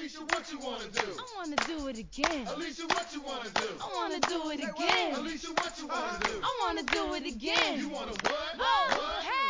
Alicia, what you wanna do? I wanna do it again. Alicia, what you wanna do? I wanna do it again. Alicia, what you wanna do? I wanna do it again. You wanna what? Oh, What? hey.